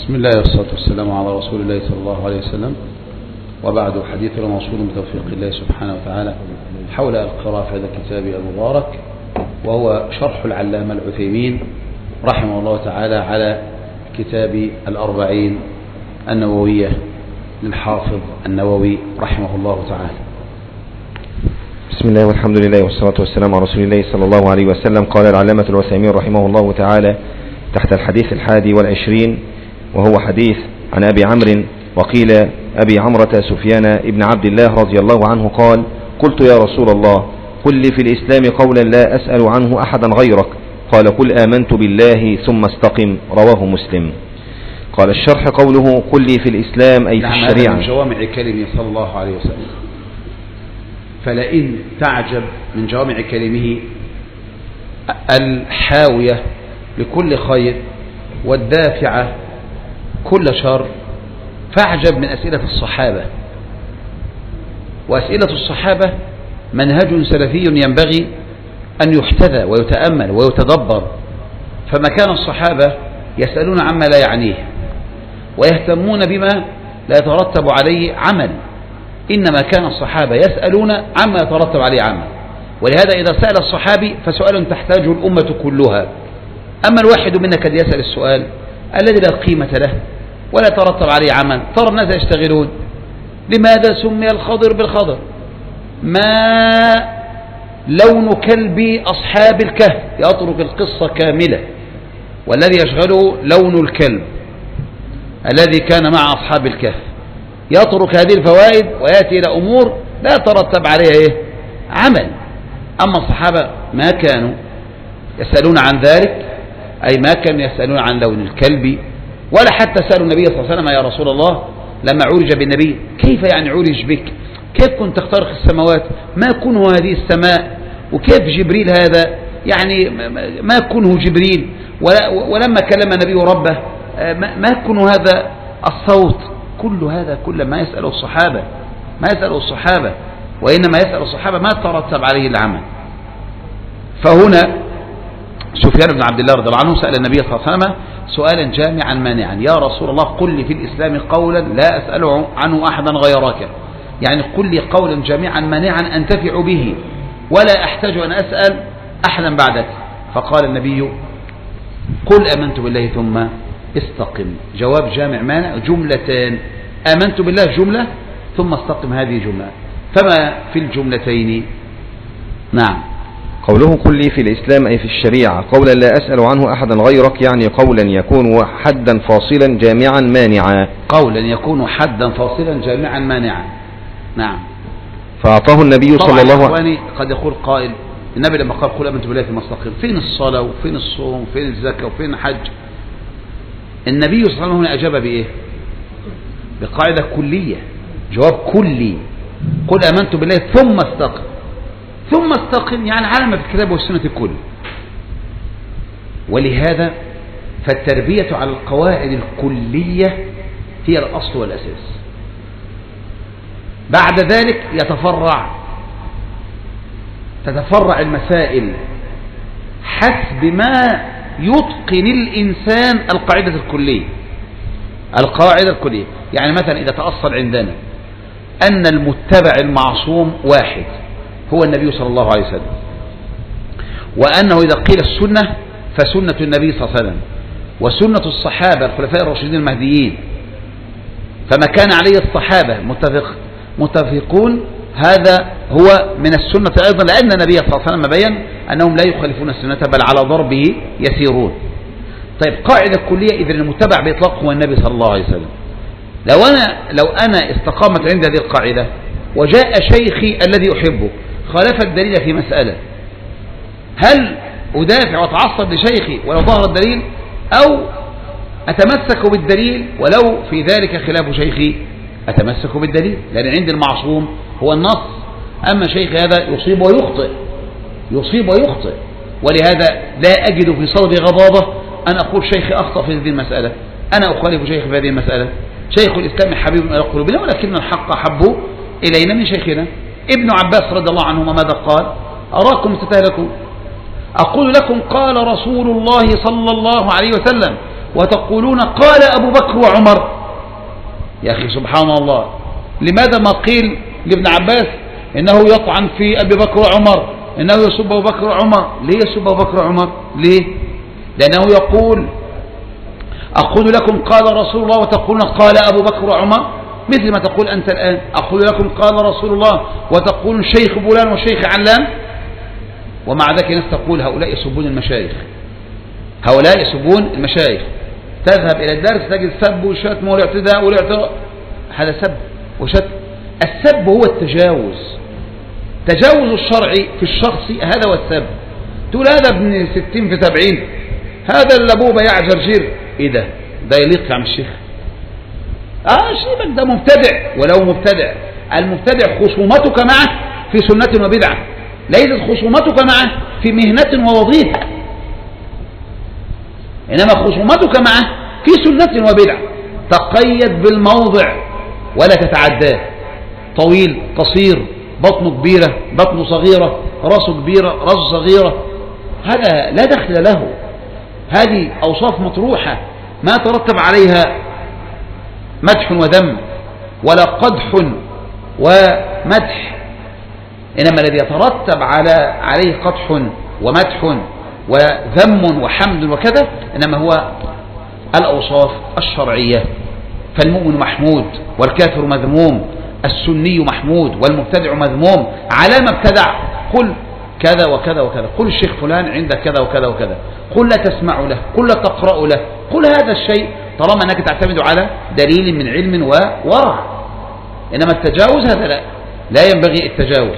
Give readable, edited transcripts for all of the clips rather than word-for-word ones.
بسم الله والصلاة والسلام على رسول الله صلى الله عليه وسلم، وبعد حديثنا موصول بتوفيق الله سبحانه وتعالى حول القراءة في هذا الكتاب المبارك، وهو شرح العلامة العثيمين رحمه الله تعالى على كتاب الأربعين النووية للحافظ النووي رحمه الله تعالى. بسم الله والحمد لله والصلاة والسلام على رسول الله صلى الله عليه وسلم. قال العلامة العثيمين رحمه الله تعالى تحت الحديث 21، وهو حديث عن أبي عمرو، وقيل أبي عمرة سفيان ابن عبد الله رضي الله عنه قال: قلت يا رسول الله قل لي في الإسلام قولا لا أسأل عنه أحدا غيرك، قال: قل آمنت بالله ثم استقم، رواه مسلم. قال الشرح قوله قل لي في الإسلام أي في الشريعة من جوامع كلمه صلى الله عليه وسلم، فلئن تعجب من جوامع كلمه الحاوية لكل خير والدافعة كل شر، فاعجب من أسئلة الصحابة. وأسئلة الصحابة منهج سلفي ينبغي أن يحتذى ويتأمل ويتدبر، فما كان الصحابة يسألون عما لا يعنيه ويهتمون بما لا يترتب عليه عمل، إنما كان الصحابة يسألون عما يترتب عليه عمل. ولهذا إذا سأل الصحابي فسؤال تحتاجه الأمة كلها، أما الواحد منا قد يسأل السؤال الذي لا قيمة له ولا ترتب عليه عمل. ترى الناس يشتغلون. لماذا سمي الخضر بالخضر؟ ما لون كلب أصحاب الكهف؟ يترك القصة كاملة، والذي يشغله لون الكلب الذي كان مع أصحاب الكهف. يترك هذه الفوائد ويأتي إلى أمور لا ترتب عليها عمل. أما الصحابة ما كانوا يسألون عن ذلك، أي ما كانوا يسألون عن لون الكلب، ولا حتى سألوا النبي صلى الله عليه وسلم: يا رسول الله لما عرج بالنبي كيف يعني عرج بك؟ كيف كنت تخترق السماوات؟ ما كنه هذه السماء؟ وكيف جبريل هذا؟ يعني ما كنه جبريل؟ ولما كلم النبي ربه ما كنه هذا الصوت؟ كل ما يسأله الصحابة وإنما يسأل الصحابة ما ترتب عليه العمل. فهنا سفيان بن عبد الله رضي الله عنه سأل النبي صلى الله عليه وسلم سؤالا جامعا مانعا: يا رسول الله قل لي في الإسلام قولا لا أسأل عنه أحدا غيرك، يعني قل لي قولا جامعا مانعا أنتفع به ولا أحتاج أن أسأل أحدا بعدك. فقال النبي: قل آمنت بالله ثم استقم. جواب جامع مانع، جملتان: آمنت بالله جملة، ثم استقم هذه جملة. فما في الجملتين؟ نعم. قوله قل لي في الإسلام أي في الشريعة قولا لا أسأل عنه أحدا غيرك، يعني قولا يكون حدا فاصلا جامعا مانعا. قولا يكون حدا فاصلا جامعا مانعا. نعم. فأعطاه النبي صلى الله عليه وسلم. قد يقول قائل: النبي لما قال قل آمنت بالله ثم استقم، فين الصلاة وفين الصوم وفين الزكاة وفين الحج؟ النبي صلى الله عليه وسلم هنا أجاب بإيه؟ بقاعدة كلية، جواب كلي: قل آمنت بالله ثم استقم. ثم استقم يعني على ما في الكتاب والسنة الكل. ولهذا فالتربية على القواعد الكلية هي الأصل والأساس. بعد ذلك تتفرع المسائل حسب ما يتقن الإنسان القاعدة الكلية. يعني مثلا إذا تأصل عندنا أن المتبع المعصوم واحد هو النبي صلى الله عليه وسلم، وأنه إذا قيل السنة فسنة النبي صلى الله عليه وسلم وسنة الصحابة الخلفاء الراشدين المهديين، فما كان عليه الصحابة متفقون هذا هو من السنة أيضا، لأن النبي صلى الله عليه وسلم بيّن أنهم لا يخالفون السنة بل على ضربه يسيرون. طيب قاعدة كلية: إذن المتبع بإطلاق هو النبي صلى الله عليه وسلم. لو أنا استقامت عند هذه القاعدة وجاء شيخي الذي أحبه خالف الدليل في مسألة، هل أدافع وأتعصب لشيخي ولو ظهر الدليل، أو أتمسك بالدليل ولو في ذلك خلاف شيخي أتمسك بالدليل؟ لأن عند المعصوم هو النص، أما شيخي هذا يصيب ويخطئ. ولهذا لا أجد في صدري غضاضة أن أقول شيخي أخطأ في هذه المسألة، أنا أخالف شيخي في هذه المسألة. شيخ الإسلام حبيب إلى قلوبنا، ولكن الحق أحب إلينا من شيخنا. ابن عباس رضي الله عنهما ماذا قال؟ أراكم تتهلكون. أقول لكم قال رسول الله صلى الله عليه وسلم: وتقولون قال أبو بكر وعمر. يا أخي سبحان الله، لماذا ما قيل لابن عباس إنه يطعن في أبي بكر وعمر، إنه يسب أبو بكر وعمر؟ ليه يسب أبو بكر وعمر؟ ليه؟ لأنه يقول أقول لكم قال رسول الله وتقولون قال أبو بكر وعمر، مثل ما تقول أنت الآن أقول لكم قال رسول الله وتقول شيخ فلان وشيخ علان. ومع ذلك الناس تقول هؤلاء يسبون المشايخ، هؤلاء يسبون المشايخ. تذهب إلى الدرس تجد سب وشتم والاعتداء والاعتراء، هذا سب وشتم. السب هو التجاوز، تجاوز الشرع في الشخص، هذا هو السب. تقول هذا ابن 60 في 70، هذا اللي ابوه بياع جرجير. ايه ده يليق يا عم الشيخ؟ شيبك ده مبتدع. ولو مبتدع، المبتدع خصومتك معه في سنة وبدعة، ليست خصومتك معه في مهنة ووظيفة، إنما خصومتك معه في سنة وبدعة. تقيد بالموضع ولا تتعداه، طويل قصير، بطنه كبيرة بطنه صغيرة، راسه كبيرة راسه صغيرة، هذا لا دخل له. هذه أوصاف مطروحة ما ترتب عليها مدح وذم ولا قدح ومدح، إنما الذي يترتب عليه قدح ومدح وذم وحمد وكذا إنما هو الأوصاف الشرعية. فالمؤمن محمود والكافر مذموم، السني محمود والمبتدع مذموم. على ما ابتدع قل كذا وكذا وكذا، قل الشيخ فلان عندك كذا وكذا وكذا، قل لا تسمع له، قل لا تقرأ له، قل هذا الشيء طالما أنك تعتمد على دليل من علم وورع. إنما التجاوز هذا لا ينبغي التجاوز.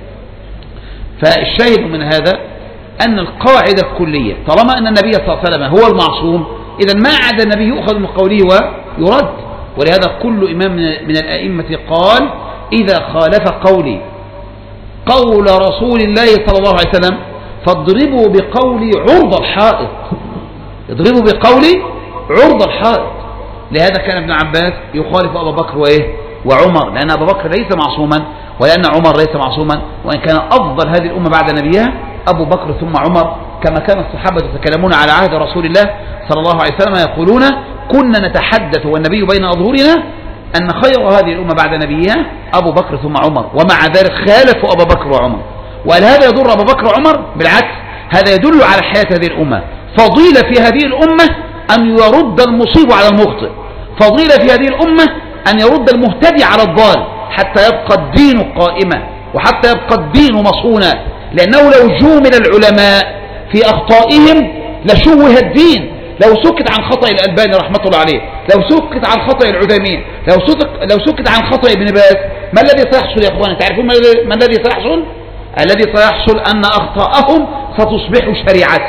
فالشاهد من هذا أن القاعدة الكلية طالما أن النبي صلى الله عليه وسلم هو المعصوم، إذا ما عدا النبي يؤخذ من قوله ويرد. ولهذا كل إمام من الأئمة قال إذا خالف قولي قول رسول الله صلى الله عليه وسلم فاضربوا بقولي عرض الحائط، اضربوا بقولي عرض الحائط. لهذا كان ابن عباس يخالف أبا بكر وعمر، لأن أبا بكر ليس معصوما ولأن عمر ليس معصوما، وإن كان أفضل هذه الأمة بعد نبيها أبو بكر ثم عمر، كما كان الصحابة يتكلمون على عهد رسول الله صلى الله عليه وسلم يقولون كنا نتحدث والنبي بين أظهرنا أن خير هذه الأمة بعد نبيها أبو بكر ثم عمر، ومع ذلك خالفوا أبا بكر وعمر. وهل هذا يضر أبا بكر وعمر؟ بالعكس، هذا يدل على حياة هذه الأمة. فضيلة في هذه الأمة أن يرد المصيب على المخطئ، فضيلة في هذه الأمة أن يرد المهتدي على الضال، حتى يبقى الدين قائما وحتى يبقى الدين مصونا. لأنه لو جومل العلماء في أخطائهم لشوه الدين. لو سكت عن خطأ الألباني رحمة الله عليه، لو سكت عن خطأ العثيمين، لو سكت عن خطأ ابن باز، ما الذي سيحصل يا أخواني؟ تعرفون ما الذي سيحصل؟ الذي سيحصل أن أخطاءهم ستصبح شريعة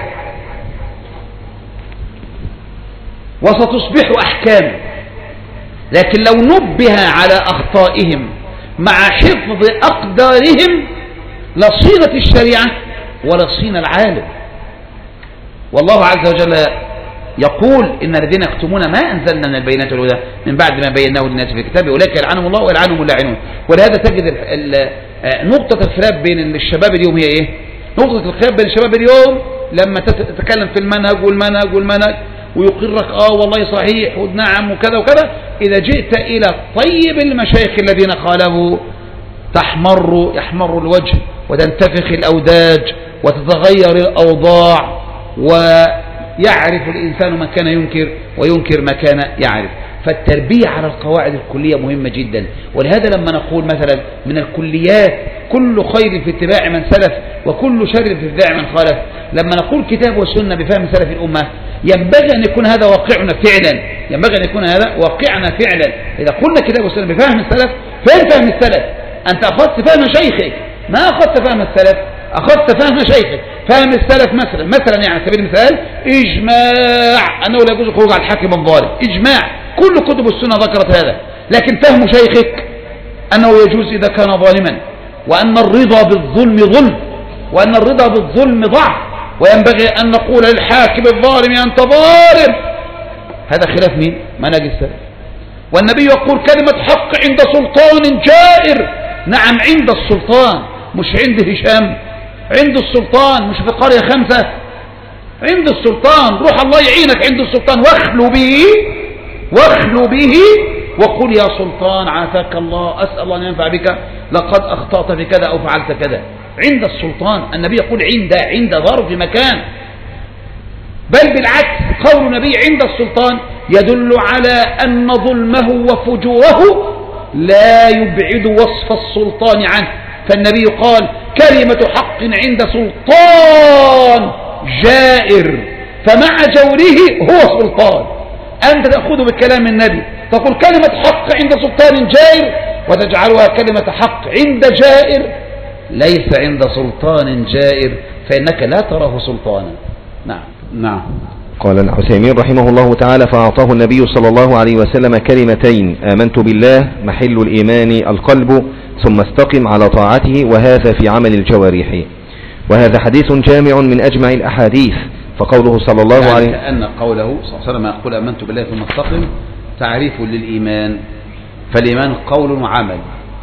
وستصبح أحكام. لكن لو نبه على أخطائهم مع حفظ أقدارهم لصينت الشريعة ولصين العالم. والله عز وجل يقول إن الذين يكتمون ما أنزلنا من البينات والهدى من بعد ما بيناه للناس في الكتاب أولئك يلعنهم الله ويلعنهم اللاعنون. ولهذا تجد نقطة الخلاف بين الشباب اليوم هي إيه؟ نقطة الخلاف بين الشباب اليوم لما تتكلم في المنهج والمنهج ويقرك والله صحيح ونعم وكذا وكذا، إذا جئت إلى طيب المشايخ الذين خالفوا يحمر الوجه وتنتفخ الأوداج وتتغير الأوضاع، ويعرف الإنسان ما كان ينكر وينكر ما كان يعرف. فالتربية على القواعد الكلية مهمة جدا. ولهذا لما نقول مثلا من الكليات كل خير في اتباع من سلف وكل شر في اتباع من خالف، لما نقول كتاب وسنة بفهم سلف الأمة ينبغي أن يكون هذا واقعنا فعلا، ينبغي أن يكون هذا واقعنا فعلا. إذا قلنا كتاب وسنة بفهم السلف، فين فهم السلف؟ أنت أخذت فهم شيخك، ما أخذت فهم السلف، أخذت فهم شيخك. فهم السلف مثلا يعني على سبيل المثال إجماع أنه لا يجوز الخروج على الحاكم الظالم، إجماع، كل كتب السنة ذكرت هذا. لكن فهم شيخك أنه يجوز إذا كان ظالما، وأن الرضا بالظلم ظلم، وأن الرضا بالظلم ضعف، وينبغي أن نقول للحاكم الظالم أنت ظالم. هذا خلاف مين؟ منهج السلف. والنبي يقول كلمة حق عند سلطان جائر. نعم عند السلطان، مش عند هشام، عند السلطان، مش في قرية 5. عند السلطان، روح الله يعينك عند السلطان واخلو به وقل يا سلطان عافاك الله، أسأل الله أن ينفع بك، لقد أخطأت في كذا أو فعلت كذا. عند السلطان، النبي يقول عند ظرف مكان، بل بالعكس قول النبي عند السلطان يدل على أن ظلمه وفجوره لا يبعد وصف السلطان عنه. فالنبي قال كلمة حق عند سلطان جائر، فمع جوره هو سلطان. أنت تأخذ بكلام النبي تقول كلمة حق عند سلطان جائر وتجعلها كلمة حق عند جائر، ليس عند سلطان جائر، فإنك لا تراه سلطانا. نعم. قال العثيمين رحمه الله تعالى: فأعطاه النبي صلى الله عليه وسلم كلمتين: آمنت بالله محل الإيمان القلب، ثم استقم على طاعته، وهذا في عمل الجوارح. وهذا حديث جامع من أجمع الأحاديث. فقوله صلى الله عليه وسلم كأن قوله صلى الله عليه وسلم يقول آمنت بالله ثم استقم تعريف للإيمان. فالإيمان قول وعمل،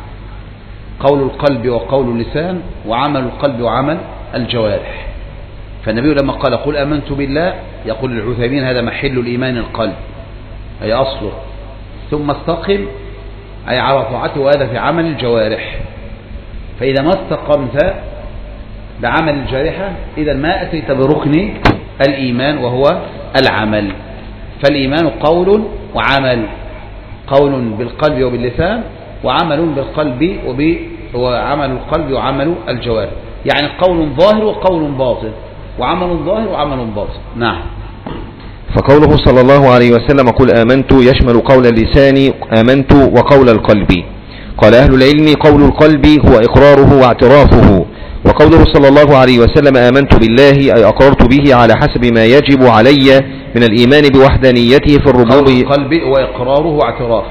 قول القلب وقول اللسان، وعمل القلب وعمل الجوارح. فالنبي لما قال قل آمنت بالله، يقول العثيمين هذا محل الإيمان القلب، أي أصله. ثم استقم أي على طاعته، وهذا في عمل الجوارح. فإذا ما استقمت بعمل الجارحة إذا ما أتيت بركن الإيمان وهو العمل. فالإيمان قول وعمل، قول بالقلب وباللسان، وعمل بالقلب وعمل القلب وعمل الجوارح، يعني قول ظاهر وقول باطن، وعمل ظاهر وعمل باطن. نعم. فقوله صلى الله عليه وسلم قل آمنت يشمل قول اللسان آمنت وقول القلب. قال أهل العلم قول القلب هو إقراره واعترافه، وقوله صلى الله عليه وسلم آمنت بالله أي أقررت به على حسب ما يجب علي من الإيمان بوحدانيته في الربوبية. قول القلب هو إقراره واعترافه،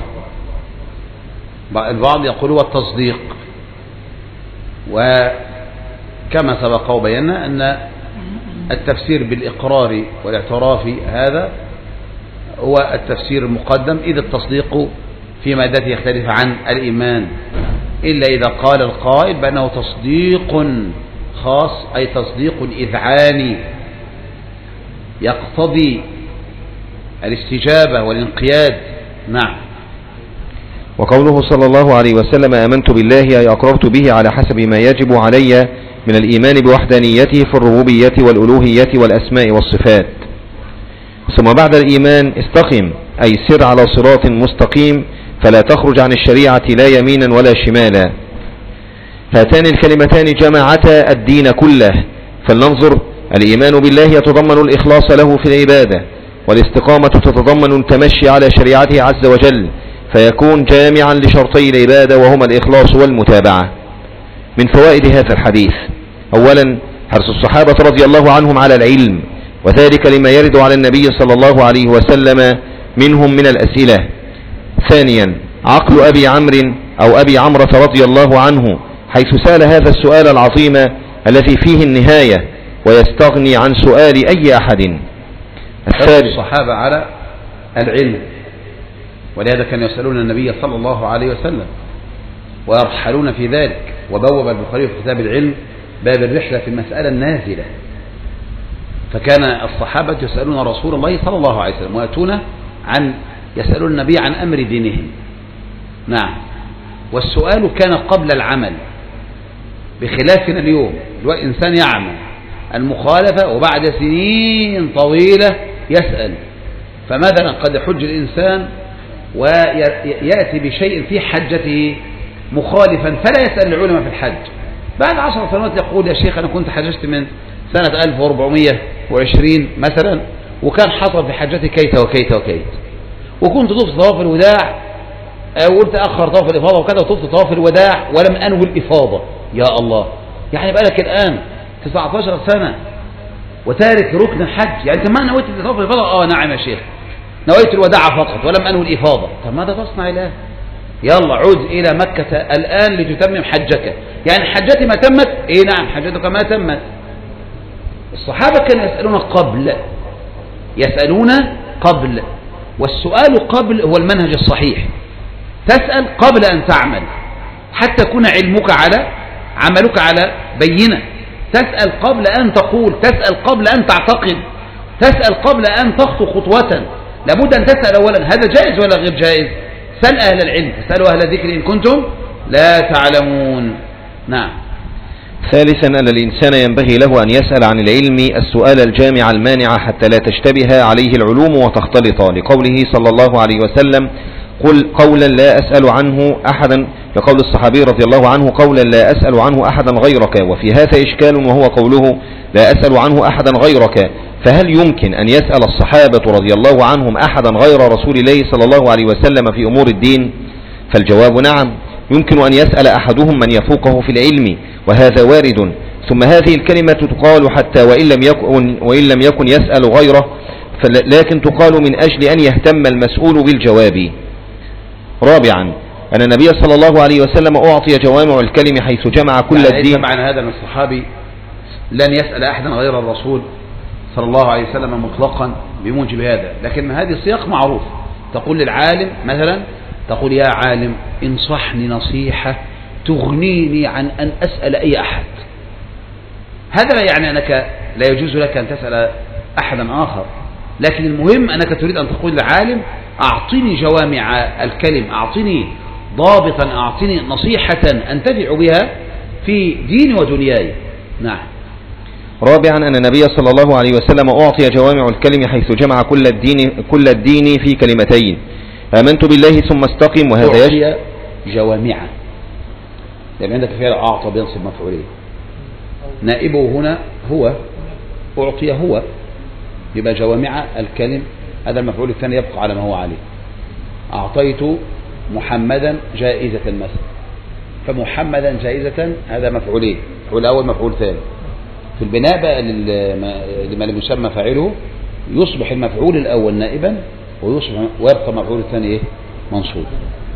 البعض يقول هو التصديق، وكما سبق وبينا أن التفسير بالإقرار والاعتراف هذا هو التفسير المقدم، إذ التصديق في مادته يختلف عن الإيمان، إلا إذا قال القائل بأنه تصديق خاص، أي تصديق إذعاني يقتضي الاستجابة والانقياد. نعم. وقوله صلى الله عليه وسلم آمنت بالله أي أقررت به على حسب ما يجب علي من الإيمان بوحدانيته في الربوبية والألوهية والأسماء والصفات. ثم بعد الإيمان استقم أي سر على صراط مستقيم، فلا تخرج عن الشريعة لا يمينا ولا شمالا. هاتان الكلمتان جمعتا الدين كله. فلننظر: الإيمان بالله يتضمن الإخلاص له في العبادة، والاستقامة تتضمن التمشي على شريعته عز وجل، فيكون جامعا لشرطي العبادة وهما الإخلاص والمتابعة. من فوائد هذا الحديث: أولا حرص الصحابة رضي الله عنهم على العلم، وذلك لما يرد على النبي صلى الله عليه وسلم منهم من الأسئلة. ثانيا عقل أبي عمرو أو أبي عمرة رضي الله عنه، حيث سأل هذا السؤال العظيم الذي فيه النهاية ويستغني عن سؤال أي أحد. الثالث الصحابة على العلم، ولهذا كانوا يسألون النبي صلى الله عليه وسلم ويرحلون في ذلك. وبوب البخاري في كتاب العلم باب الرحلة في المسألة النازلة، فكان الصحابة يسألون رسول الله صلى الله عليه وسلم ويأتون يسألون النبي عن أمر دينهم. نعم. والسؤال كان قبل العمل، بخلافنا اليوم الإنسان يعمل المخالفة وبعد سنين طويلة يسأل. فمثلا قد يحج الإنسان ويأتي بشيء في حجته مخالفا فلا يسأل العلماء في الحج، بعد 10 سنوات يقول يا شيخ أنا كنت حججت من سنة 1420 مثلا، وكان حصل في حجتي كيت وكيت وكيت، وكنت طفت طواف الوداع وقلت أخر طواف الإفاضة وكذا، وطفت طواف الوداع ولم أنوي الإفاضة. يا الله، يعني بقالك الآن 19 سنة وتارك ركن الحج، يعني أنت ما نويت طواف الإفاضة؟ نعم يا شيخ، نويت الوداع فقط ولم أنوي الإفاضة. طب ماذا تصنع الآن؟ يلا عود إلى مكة الآن لتتمم حجك. يعني حجتي ما تمت؟ نعم حجتك ما تمت. الصحابة كانوا يسألون قبل، والسؤال قبل هو المنهج الصحيح. تسأل قبل أن تعمل حتى يكون عملك على بينة. تسأل قبل أن تقول، تسأل قبل أن تعتقد. تسأل قبل أن تخطو خطوة، لابد أن تسأل أولا هذا جائز ولا غير جائز. سأل أهل العلم، فسألوا أهل الذكر إن كنتم لا تعلمون. نعم. ثالثا أن الإنسان ينبغي له أن يسأل عن العلم السؤال الجامع المانع حتى لا تشتبه عليه العلوم وتختلط، لقوله صلى الله عليه وسلم قل قولا لا أسأل عنه أحدا، لقول الصحابي رضي الله عنه قولا لا أسأل عنه أحدا غيرك. وفي هذا إشكال، وهو قوله لا أسأل عنه أحدا غيرك، فهل يمكن أن يسأل الصحابة رضي الله عنهم أحدا غير رسول الله صلى الله عليه وسلم في أمور الدين؟ فالجواب نعم، يمكن أن يسأل أحدهم من يفوقه في العلم، وهذا وارد. ثم هذه الكلمة تقال حتى وإن لم يكن يسأل غيره، لكن تقال من أجل أن يهتم المسؤول بالجواب. رابعا أن النبي صلى الله عليه وسلم أعطي جوامع الكلم حيث جمع كل الدين. معنى هذا أن الصحابي لن يسأل أحدا غير الرسول صلى الله عليه وسلم مطلقا بموجب هذا، لكن هذه سياق معروف. تقول للعالم مثلا، تقول يا عالم انصحني نصيحة تغنيني عن أن أسأل أي أحد. هذا لا يعني أنك لا يجوز لك أن تسأل أحدا آخر، لكن المهم أنك تريد أن تقول للعالم أعطني جوامع الكلم، أعطني ضابطا، أعطني نصيحة أنتفع بها في ديني ودنياي. نعم. رابعا أن النبي صلى الله عليه وسلم أعطي جوامع الكلم حيث جمع كل الدين في كلمتين آمنت بالله ثم استقم. وهذا أعطي جوامع، يعني عندك فعل أعطى بينصب مفعولين، نائبه هنا هو، أعطي هو، يبقى جوامع الكلم هذا المفعول الثاني يبقى على ما هو عليه. أعطيت محمدا جائزة مثلا، فمحمدا جائزة هذا مفعولين، مفعول أول مفعول ثاني. في البناء بقى لما لم يسمى فاعله يصبح المفعول الأول نائبا ويبقى المفعول الثاني منصوب.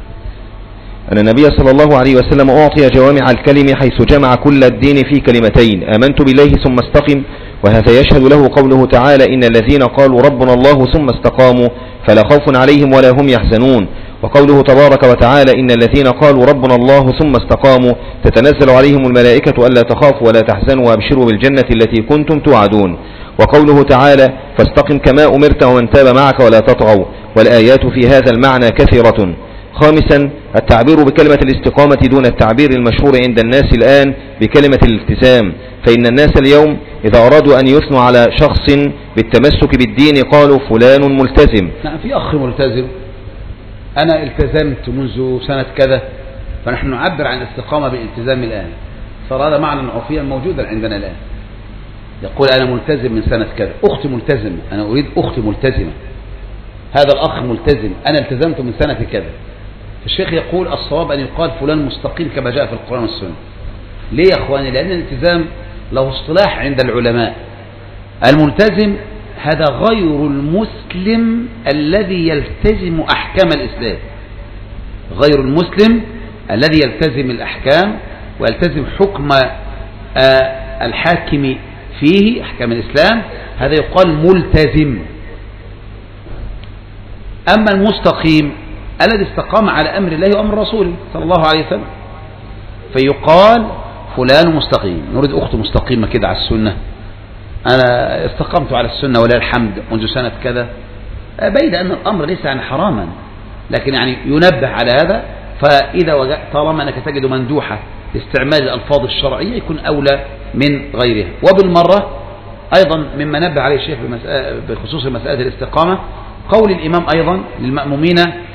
أن النبي صلى الله عليه وسلم أعطي جوامع الكلم حيث جمع كل الدين في كلمتين آمنت بالله ثم استقم. وهذا يشهد له قوله تعالى إن الذين قالوا ربنا الله ثم استقاموا فلا خوف عليهم ولا هم يحزنون. وقوله تبارك وتعالى إن الذين قالوا ربنا الله ثم استقاموا تتنزل عليهم الملائكة ألا تخافوا ولا تحزنوا وابشروا بالجنة التي كنتم توعدون. وقوله تعالى فاستقم كما أمرت ومن تاب معك ولا تطغوا. والآيات في هذا المعنى كثيرة. خامسا التعبير بكلمة الاستقامة دون التعبير المشهور عند الناس الآن بكلمة الالتزام، فإن الناس اليوم إذا أرادوا أن يثنوا على شخص بالتمسك بالدين قالوا فلان ملتزم. نعم، في أخ ملتزم، أنا التزمت منذ سنة كذا، فنحن نعبر عن الاستقامة بالالتزام الآن. صار هذا معنى عرفيا موجودا عندنا الآن. يقول أنا ملتزم من سنة كذا، أختي ملتزمة، أنا أريد أختي ملتزمة، هذا الأخ ملتزم، أنا التزمت من سنة كذا. الشيخ يقول الصواب أن يقال فلان مستقيم كما جاء في القرآن والسنة. ليه يا أخواني؟ لأن الالتزام له اصطلاح عند العلماء. الملتزم هذا غير المسلم الذي يلتزم أحكام الإسلام، غير المسلم الذي يلتزم الأحكام ويلتزم حكم الحاكم فيه أحكام الإسلام، هذا يقال ملتزم. أما المستقيم الذي استقام على أمر الله وأمر رسوله صلى الله عليه وسلم، فيقال فلان مستقيم. نريد أخت مستقيمة كده على السنة، أنا استقمت على السنة ولله الحمد منذ سنة كذا، بيد أن الأمر ليس يعني حراما، لكن يعني ينبه على هذا. فإذا طالما أنك تجد مندوحة استعمال الألفاظ الشرعية يكون أولى من غيرها. وبالمرة أيضا مما نبه عليه الشيخ بخصوص مسألة الاستقامة قول الإمام أيضا للمأمومين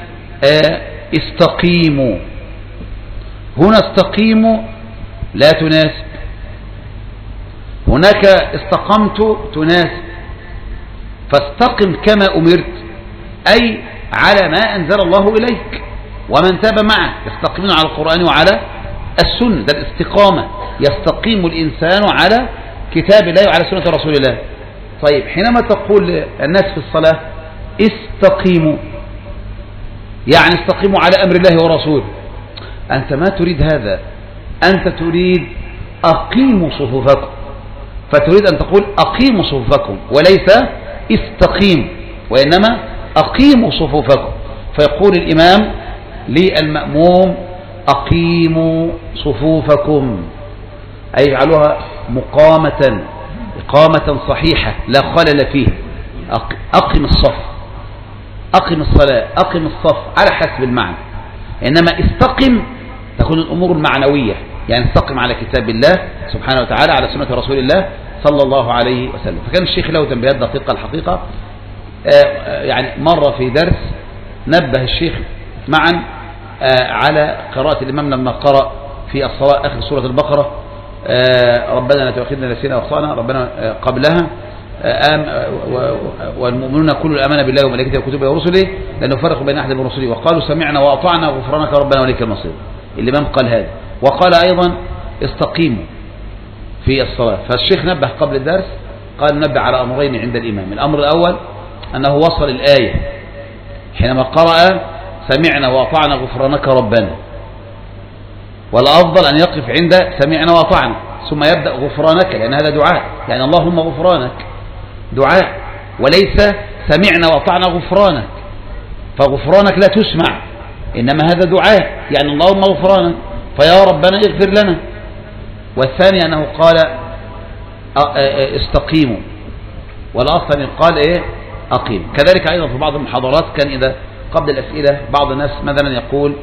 استقيموا. هنا استقيموا لا تناسب، هناك استقمت تناسب. فاستقم كما أمرت أي على ما أنزل الله إليك ومن تاب معه، يستقيمون على القرآن وعلى السنة، ده الاستقامة. يستقيم الإنسان على كتاب الله وعلى سنة رسول الله. طيب حينما تقول الناس في الصلاة استقيموا، يعني استقيموا على أمر الله ورسوله، أنت ما تريد هذا، أنت تريد أقيموا صفوفكم، فتريد أن تقول أقيموا صفوفكم وليس استقيم، وإنما أقيموا صفوفكم. فيقول الإمام للمأموم أقيموا صفوفكم، أي اجعلوها مقامة إقامة صحيحة لا خلل فيه، أقم الصف، أقم الصلاة، أقم الصف على حسب المعنى. إنما استقم تكون الأمور المعنوية، يعني استقم على كتاب الله سبحانه وتعالى، على سنة رسول الله صلى الله عليه وسلم. فكان الشيخ له تنبيهات دقيقة الحقيقة. يعني مرة في درس نبه الشيخ معا على قراءة الإمام لما قرأ في الصلاة آخر سورة البقرة ربنا لا تؤاخذنا نسينا واخطأنا، ربنا قبلها والمؤمنون كل آمن بالله وملائكته وكتبه ورسله لا نفرق بين أحد من رسله وقالوا سمعنا وأطعنا غفرانك ربنا وإليك المصير. الإمام قال هذا، وقال أيضا استقيموا في الصلاة. فالشيخ نبه قبل الدرس قال نبه على أمرين عند الإمام. الأمر الأول أنه وصل الآية حينما قرأ سمعنا وأطعنا غفرانك ربنا، والأفضل أن يقف عند سمعنا وأطعنا ثم يبدأ غفرانك، لأن هذا دعاء، يعني اللهم غفرانك دعاء، وليس سمعنا وأطعنا غفرانك، فغفرانك لا تسمع، إنما هذا دعاء، يعني اللهم غفرانك فيا ربنا اغفر لنا. والثاني أنه قال استقيموا، والأصل أن يقال إيه أقيم. كذلك أيضا في بعض المحاضرات كان إذا قبل الأسئلة بعض الناس مثلا يقول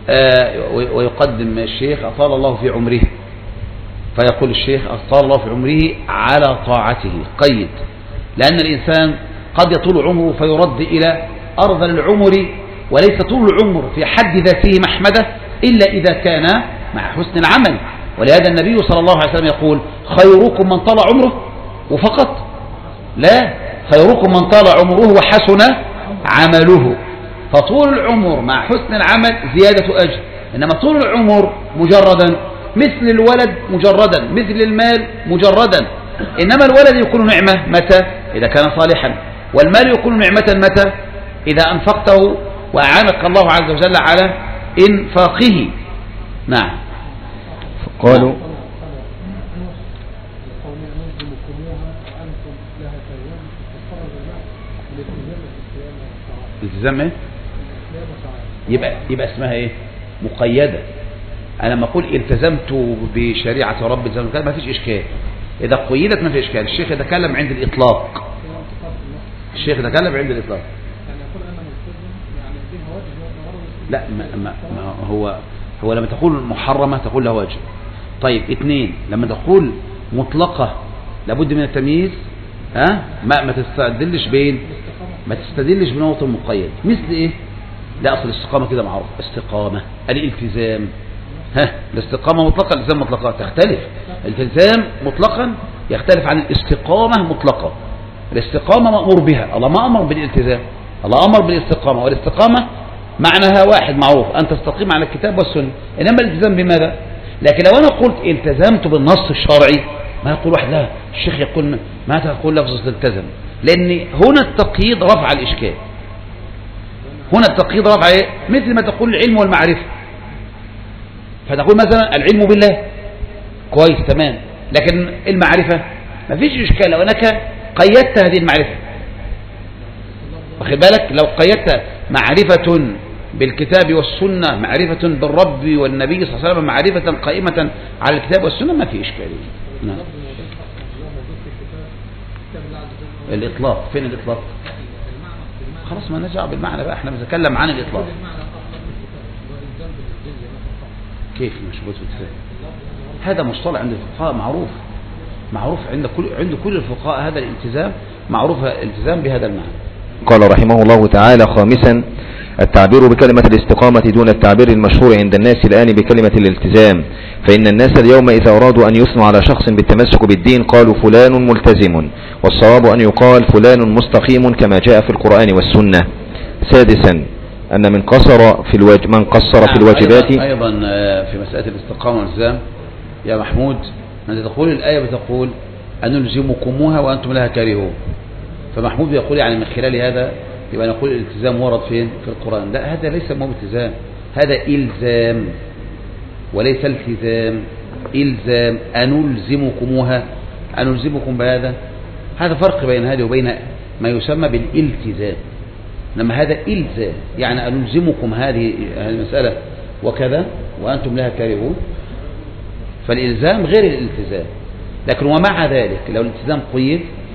ويقدم الشيخ أطال الله في عمره، فيقول الشيخ أطال الله في عمره على طاعته، قيد، لأن الإنسان قد يطول عمره فيرد إلى أرذل العمر، وليس طول العمر في حد ذاته محمدة إلا إذا كان مع حسن العمل. ولهذا النبي صلى الله عليه وسلم يقول خيركم من طال عمره وفقط، لا، خيركم من طال عمره وحسن عمله. فطول العمر مع حسن العمل زيادة أجر، إنما طول العمر مجردا مثل الولد مجردا، مثل المال مجردا. إنما الولد يكون نعمة متى؟ إذا كان صالحا، والمال يكون نعمة متى؟ إذا أنفقته وأعانك الله عز وجل على إنفاقه. نعم. قالوا التزام ايه؟ يبقى اسمها ايه؟ مقيدة. انا لما اقول التزمت بشريعة رب الزمان ما فيش اشكال، اذا قيدت ما فيش اشكال. الشيخ يتكلم عند الاطلاق، الشيخ يتكلم عند الاطلاق. لا ما هو لما تقول محرمة تقول له واجب. طيب اثنين، لما تقول مطلقة لابد من التمييز، ما تستدلش ما تستدلش بنوط مقيد. مثل ايه؟ لا، اصل الاستقامة كده معروف، استقامة الالتزام، الاستقامة مطلقة، الالتزام مطلقة تختلف. الالتزام مطلقا يختلف عن الاستقامة مطلقة. الاستقامة مأمور بها، الله ما أمر بالالتزام، الله أمر بالاستقامة، والاستقامة معناها واحد معروف، أن تستقيم على الكتاب والسنة. إنما الالتزام بماذا؟ لكن لو أنا قلت التزمت بالنص الشرعي ما يقول واحد لا، الشيخ يقول ما تقول لفظ التزم، لأن هنا التقييد رفع الإشكال. هنا التقييد رفع إيه؟ مثل ما تقول العلم والمعرفة، فتقول مثلا العلم بالله كويس تمام، لكن المعرفة ما فيش إشكال لو أنك قيدت هذه المعرفة. واخد بالك؟ لو قيدت معرفة بالكتاب والسنة، معرفة بالرب والنبي صلى الله عليه وسلم، معرفة قائمة على الكتاب والسنة، ما في إشكالية. نعم. الإطلاق فين الإطلاق؟ خلاص ما نرجع بالمعنى بقى، احنا بنتكلم عن الإطلاق. كيف مش بوتفت؟ هذا مصطلح عند الفقهاء معروف عند كل الفقهاء، هذا الالتزام معروف، الالتزام بهذا المعنى. قال رحمه الله تعالى: خامسا التعبير بكلمة الاستقامة دون التعبير المشهور عند الناس الآن بكلمة الالتزام، فإن الناس اليوم إذا أرادوا أن يثنوا على شخص بالتمسك بالدين قالوا فلان ملتزم، والصواب أن يقال فلان مستقيم كما جاء في القرآن والسنة. سادسا أن من قصر في الواجبات. أيضا في مسألة الاستقامة والالتزام يا محمود، أنت تقول الآية بتقول أنلزمكموها وأنتم لها كارهون، فمحمود يقول يعني من خلال هذا يبقى نقول الالتزام ورد فين؟ في القرآن. لا، هذا ليس مو التزام، هذا إلزام وليس التزام. إلزام، أنلزمكموها، أنلزمكم بهذا، هذا فرق بين هذا وبين ما يسمى بالالتزام. لما هذا إلزام يعني أنلزمكم هذه المسألة وكذا وأنتم لها كارهون، فالإلزام غير الالتزام. لكن ومع ذلك لو الالتزام قيد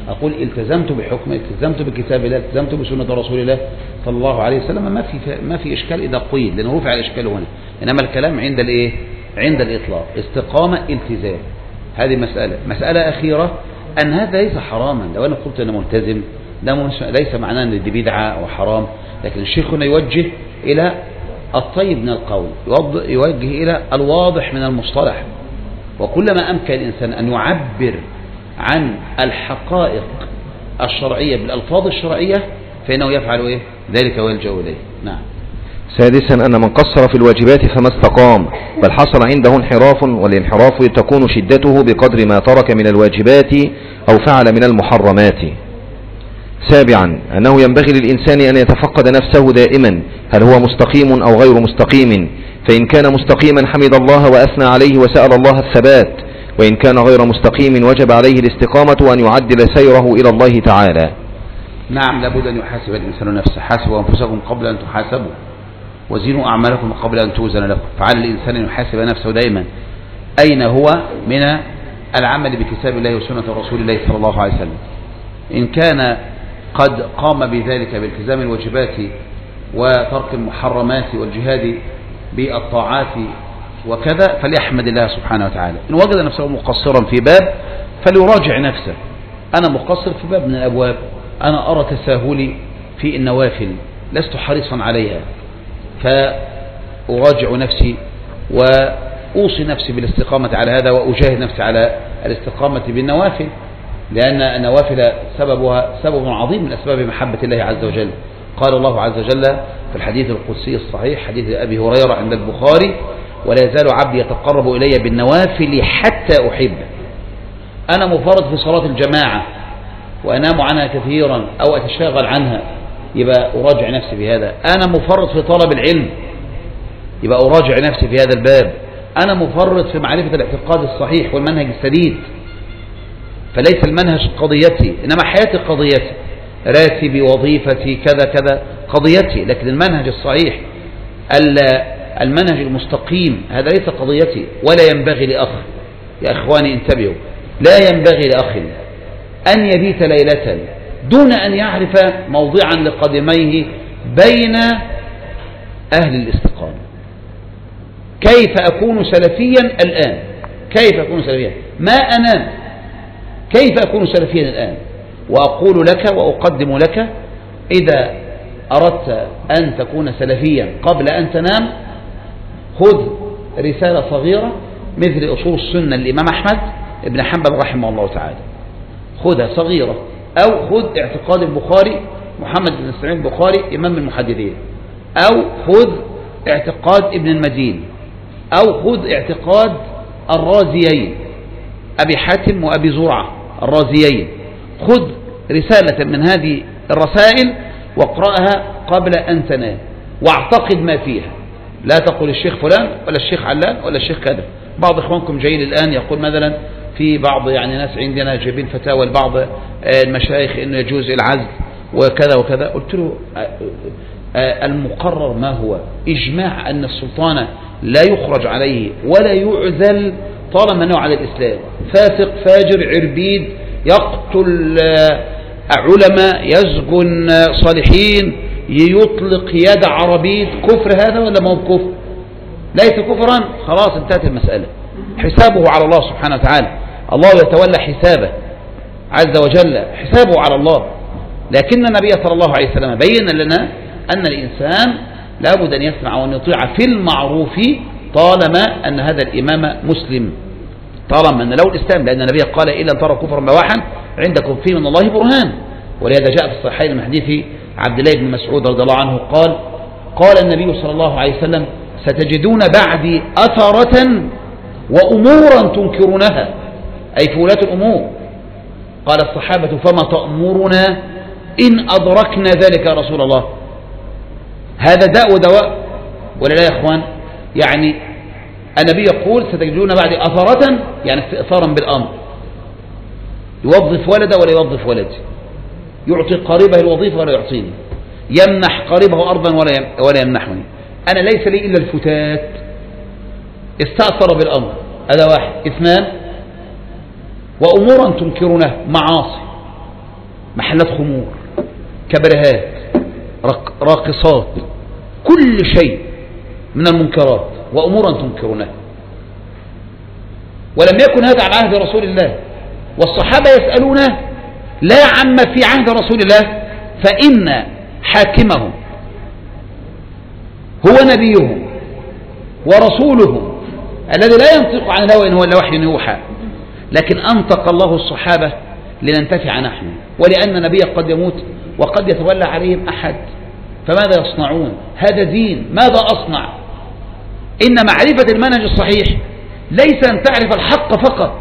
أقول التزمت بحكم، التزمت بكتاب الله، التزمت بسنة رسول الله صلى الله عليه وسلم، ما في إشكال إذا قيل، لأنه رفع الإشكال هنا. إنما الكلام عند الإيه؟ عند الإطلاق، استقامة التزام. هذه مسألة أخيرة، أن هذا ليس حراما. لو أنا قلت أنا ملتزم ده ليس معناه أن دي بدعة أو حرام، لكن الشيخ هنا يوجه إلى الطيب من القول، يوجه إلى الواضح من المصطلح. وكلما أمكن الإنسان أن يعبر عن الحقائق الشرعية بالألفاظ الشرعية فإنه يفعل إيه؟ ذلك ويلجأ إليه. نعم. سادسا أن من قصر في الواجبات فما استقام، بل حصل عنده انحراف، والانحراف تكون شدته بقدر ما ترك من الواجبات أو فعل من المحرمات. سابعا أنه ينبغي للإنسان أن يتفقد نفسه دائما، هل هو مستقيم أو غير مستقيم؟ فإن كان مستقيما حمد الله وأثنى عليه وسأل الله الثبات، وإن كان غير مستقيم وجب عليه الاستقامة وأن يعدل سيره إلى الله تعالى. نعم، لابد أن يحاسب الإنسان نفسه. حاسبوا أنفسكم قبل أن تحاسبوا وزنوا أعمالكم قبل أن توزن لكم. فعلى الإنسان أن يحاسب نفسه دائما أين هو من العمل بكتاب الله وسنة رسول الله صلى الله عليه وسلم. إن كان قد قام بذلك بالتزام الواجبات وترك المحرمات والجهاد بالطاعات وكذا فليحمد الله سبحانه وتعالى. إن وجد نفسه مقصرا في باب فليراجع نفسه، أنا مقصر في باب من الأبواب، أنا أرى تساهلي في النوافل، لست حريصا عليها، فأراجع نفسي وأوصي نفسي بالاستقامة على هذا، وأجاهد نفسي على الاستقامة بالنوافل، لأن النوافل سببها سبب عظيم من أسباب محبة الله عز وجل. قال الله عز وجل في الحديث القدسي الصحيح حديث أبي هريرة عند البخاري: ولا يزال عبدي يتقرب إلي بالنوافل حتى أحبه. أنا مفرط في صلاة الجماعة وأنام عنها كثيرا أو أتشاغل عنها، يبقى أراجع نفسي في هذا. أنا مفرط في طلب العلم، يبقى أراجع نفسي في هذا الباب. أنا مفرط في معرفة الاعتقاد الصحيح والمنهج السديد، فليس المنهج قضيتي، إنما حياتي قضيتي، راتبي، وظيفتي، كذا كذا قضيتي، لكن المنهج الصحيح المنهج المستقيم هذا ليس قضيتي. ولا ينبغي لأخ، يا إخواني انتبهوا، لا ينبغي لأخ أن يبيت ليلة دون أن يعرف موضعا لقدميه بين أهل الاستقامة. كيف أكون سلفيا الآن؟ كيف أكون سلفيا؟ ما أنام، كيف أكون سلفيا الآن؟ وأقول لك وأقدم لك، إذا أردت أن تكون سلفيا قبل أن تنام خذ رسالة صغيرة مثل أصول السنة للإمام أحمد بن حنبل رحمه الله تعالى، خذها صغيرة، أو خذ اعتقاد البخاري محمد بن إسماعيل البخاري إمام المحدثين، أو خذ اعتقاد ابن المدين، أو خذ اعتقاد الرازيين أبي حاتم وأبي زرعة الرازيين. خذ رسالة من هذه الرسائل واقرأها قبل أن تنام واعتقد ما فيها. لا تقول الشيخ فلان ولا الشيخ علان ولا الشيخ كذا. بعض إخوانكم جايين الآن يقول مثلا في بعض ناس عندنا جايبين فتاوى لبعض المشايخ إنه يجوز العزل وكذا وكذا. قلت له المقرر ما هو؟ إجماع أن السلطان لا يخرج عليه ولا يعزل طالما أنه على الإسلام. فاسق فاجر عربيد يقتل علماء يسجن صالحين يطلق يد عربيد، كفر هذا ولا ما هو كفر؟ ليس كفرا، خلاص انتهت المسألة. حسابه على الله سبحانه وتعالى، الله يتولى حسابه عز وجل، حسابه على الله. لكن النبي صلى الله عليه وسلم بين لنا أن الإنسان لابد أن يسمع وأن يطيع في المعروف طالما أن هذا الإمام مسلم، طالما أن له الإسلام، لأن النبي قال إلا ترى كفرا بواحا عندكم فيه من الله برهان. ولهذا جاء في الصحيحين من حديث عبد الله بن مسعود رضي الله عنه قال النبي صلى الله عليه وسلم: ستجدون بعدي أثرة وأمورا تنكرونها، أي في ولاة الأمور. قال الصحابة: فما تأمرنا إن أدركنا ذلك يا رسول الله؟ هذا داء ودواء ولا لا يا إخوان؟ يعني النبي يقول ستجدون بعدي أثرة، يعني استئثارا بالأمر، يوظف ولده ولا يوظف ولدي، يعطي قريبه الوظيفة ولا يعطيني، يمنح قريبه أرضا ولا يمنحني، أنا ليس لي إلا الفتات، استأثر بالأمر. هذا واحد. اثنان: وأمورا تنكرونه، معاصي محلات خمور، كبرهات، راقصات، كل شيء من المنكرات وأمورا تنكرونها. ولم يكن هذا على عهد رسول الله، والصحابة يسألونه لا عما في عهد رسول الله، فإن حاكمهم هو نبيهم ورسولهم الذي لا ينطق عن الهوى إن هو إلا وحي يوحى، لكن أنطق الله الصحابة لننتفع نحن، ولأن نبي قد يموت وقد يتولى عليهم أحد، فماذا يصنعون؟ هذا دين، ماذا أصنع؟ إن معرفة المنهج الصحيح ليس أن تعرف الحق فقط،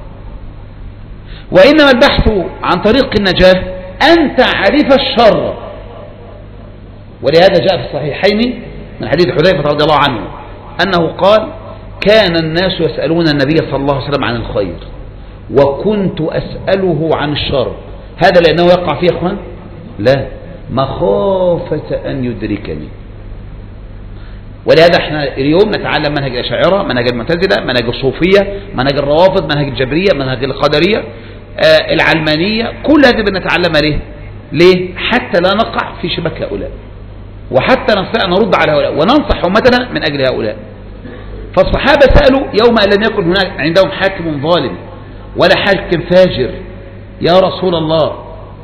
وإنما البحث عن طريق النجاة أن تعرف الشر. ولهذا جاء في الصحيحين من حديث حذيفة رضي الله عنه أنه قال: كان الناس يسألون النبي صلى الله عليه وسلم عن الخير وكنت أسأله عن الشر. هذا لأنه يقع فيه يا أخوان؟ لا، مخافة أن يدركني. ولهذا احنا اليوم نتعلم منهج الأشاعرة، منهج المعتزلة، منهج الصوفية، منهج الروافض، منهج الجبرية، منهج القدرية، العلمانية، كل هذه بنتعلمها ليه؟ حتى لا نقع في شبك هؤلاء، وحتى نستطيع نرد على هؤلاء وننصح أمتنا من أجل هؤلاء. فالصحابة سألوا يوم أن لم يكن هناك عندهم حاكم ظالم ولا حاكم فاجر: يا رسول الله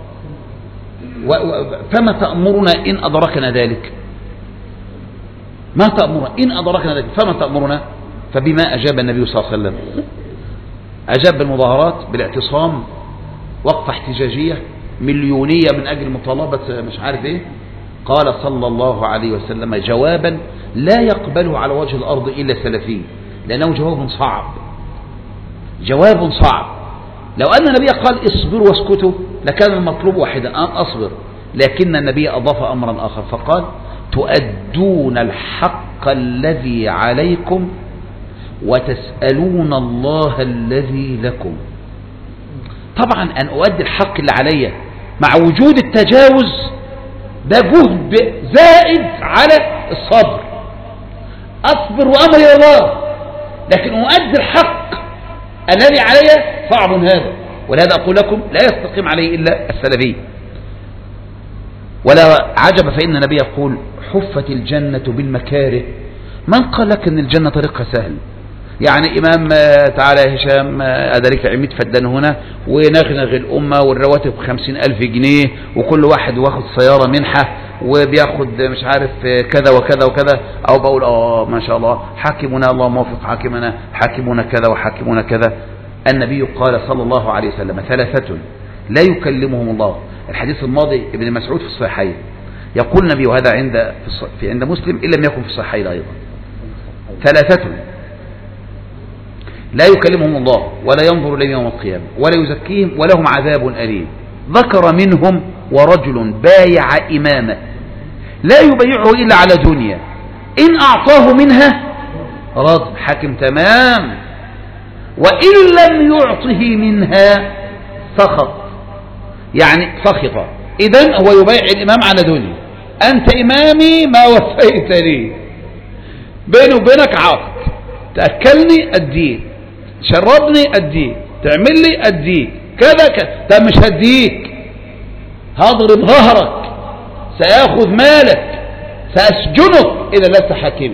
فما تأمرنا إن أدركنا ذلك؟ ما تأمرنا إن أدركنا ذلك؟ فما تأمرنا؟ فبما أجاب النبي صلى الله عليه وسلم؟ أجاب بالمظاهرات، بالاعتصام، وقفة احتجاجية مليونية من أجل مطالبة مش عارف إيه. قال صلى الله عليه وسلم جوابا لا يقبله على وجه الأرض إلا سلفي، لأنه جواب صعب، جواب صعب. لو أن النبي قال اصبروا واسكتوا لكان المطلوب واحدا، أن أصبر، لكن النبي أضاف أمرا آخر فقال: تؤدون الحق الذي عليكم وتسألون الله الذي لكم. طبعا أن أؤدي الحق اللي علي مع وجود التجاوز ده جهد زائد على الصبر. أصبر وأمر إلى الله، لكن أؤدي الحق الذي علي صعب هذا. ولهذا أقول لكم لا يستقيم عليه إلا السلفي. ولا عجب فإن النبي يقول: حفت الجنة بالمكاره. من قال لك أن الجنة طريقها سهل؟ يعني إمام تعالى يا هشام أدريك عميد فدان هنا ونغنغ الأمة والرواتب 50,000 جنيه وكل واحد واخد سيارة منحة وبياخد مش عارف كذا وكذا وكذا، أو بقول ما شاء الله حاكمنا الله موفق حاكمنا، حاكمنا كذا وحاكمنا كذا. النبي قال صلى الله عليه وسلم: ثلاثة لا يكلمهم الله. الحديث الماضي ابن مسعود في الصحيحين يقول النبي، وهذا عند مسلم إن لم يكن في الصحيحين أيضا: ثلاثة لا يكلمهم الله ولا ينظر إليهم يوم القيامة ولا يزكيهم ولهم عذاب أليم. ذكر منهم: ورجل بايع إمامه لا يبيعه إلا على دنيا إن أعطاه منها رض، حاكم تمام، وإن لم يعطه منها سخط، يعني سخط. إذن هو يبيع الإمام على دنيا: أنت إمامي ما وفيت لي، بيني وبينك عقد، تأكلني أديك، شربني أديك، تعمل لي أديك، كذا كذا. ده مش هديك، هضرب ظهرك، سأخذ مالك، سأسجنك إذا لست حاكمي.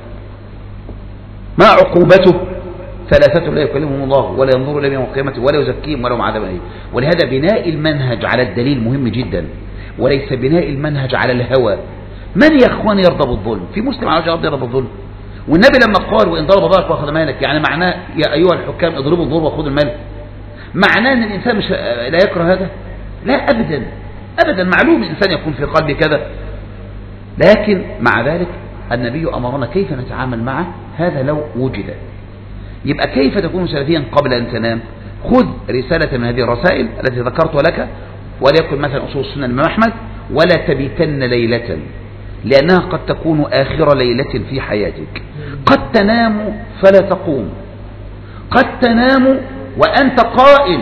ما عقوبته؟ ثلاثة لا يكلمهم الله ولا ينظر إليهم يوم القيامة ولا يزكيهم ولهم عذاب أليم. ولهذا بناء المنهج على الدليل مهم جدا، وليس بناء المنهج على الهوى. من يا اخوان يرضى بالظلم؟ في مسلم على وجه الارض يرضى بالظلم؟ والنبي لما قال: وإن ضرب ظهرك واخذ مالك، يعني معناه يا أيها الحكام اضربوا الظلم واخذوا المال؟ معناه أن الإنسان مش لا يكره هذا؟ لا أبدا أبدا، معلوم الإنسان يكون في قلبه كذا، لكن مع ذلك النبي أمرنا كيف نتعامل معه هذا لو وجد. يبقى كيف تكون سلفيا قبل أن تنام؟ خذ رسالة من هذه الرسائل التي ذكرتها لك، وليكن مثلا أصول السنة الإمام أحمد: ولا تبيتن ليلة، لأنها قد تكون آخر ليلة في حياتك. قد تنام فلا تقوم، قد تنام وأنت قائم،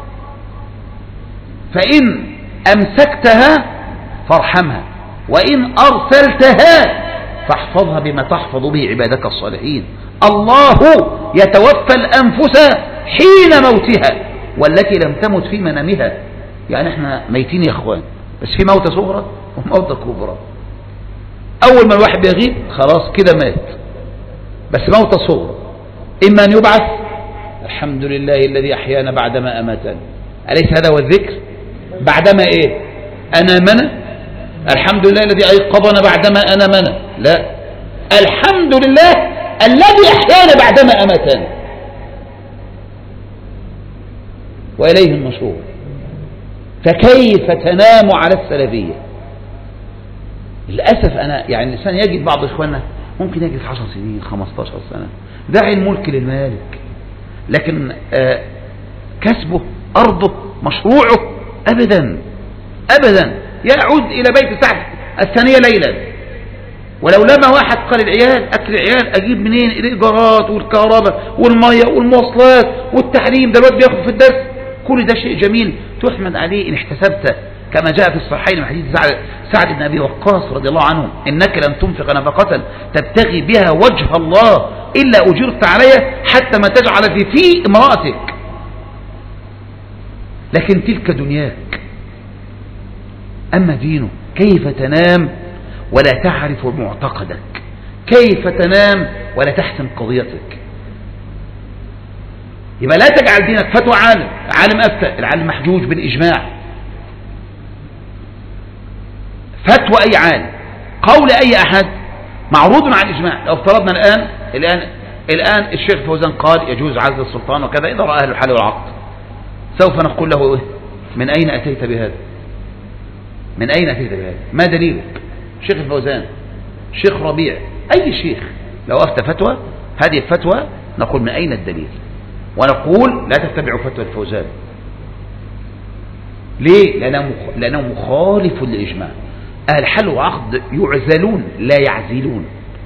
فإن أمسكتها فارحمها، وإن أرسلتها فاحفظها بما تحفظ به عبادك الصالحين. الله يتوفى الأنفس حين موتها والتي لم تمت في منامها. يعني احنا ميتين يا اخوان، بس في موتة صغرى وموتة كبرى. اول ما الواحد بيغيب خلاص كده مات، بس موتة صغرى، اما ان يبعث الحمد لله الذي احيانا بعدما اماتنا، اليس هذا هو الذكر؟ بعدما ايه؟ انامنا. الحمد لله الذي ايقظنا بعدما انامنا، لا، الحمد لله الذي احيانا بعدما اماتنا واليه النشور. فكيف تنام على السلفية؟ للأسف أنا يعني الإنسان يجد بعض إخواننا ممكن يجد 10 سنين 15 سنة داعي الملك للمالك، لكن كسبه أرضه مشروعه أبدا أبدا يعود إلى بيت سعد الثانية ليلا. ولو لما واحد قال العيال أكل العيال أجيب منين؟ الإيجارات والكهرباء والمية والمواصلات والتعليم، ده الواد بياخد في الدرس، كل ده شيء جميل تحمد عليه إن احتسبته، كما جاء في الصحيحين من حديث سعد بن أبي وقاص رضي الله عنه: إنك لن تنفق نفقة تبتغي بها وجه الله إلا أجرت عليها حتى ما تجعل في امرأتك. لكن تلك دنياك، أما دينه كيف تنام ولا تعرف معتقدك؟ كيف تنام ولا تحسم قضيتك؟ يبقى لا تجعل دينك فتوى عالم أفتى، العالم محجوج بالإجماع، فتوى أي عالم، قول أي أحد معروض على الإجماع. لو افترضنا الآن الشيخ فوزان قال يجوز عزل السلطان وكذا إذا رأى أهل الحل والعقد، سوف نقول له إيه؟ من أين أتيت بهذا؟ من أين أتيت بهذا؟ ما دليلك؟ شيخ الفوزان، شيخ ربيع، أي شيخ لو أفتى فتوى هذه الفتوى نقول من أين الدليل؟ ونقول لا تتبعوا فتوى الفوزان. ليه؟ لأنه مخالف للإجماع. أهل الحل والعقد يعزلون لا يعزلون،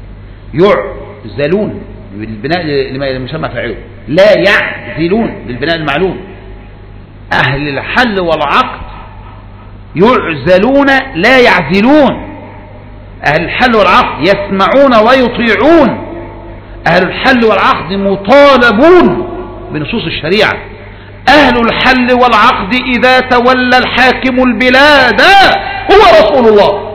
يعزلون بالبناء للمسمى فاعله، لا يعزلون بالبناء المعلوم. أهل الحل والعقد يعزلون لا يعزلون. أهل الحل والعقد يسمعون ويطيعون. أهل الحل والعقد مطالبون بنصوص الشريعة. أهل الحل والعقد إذا تولى الحاكم البلاد هو رسول الله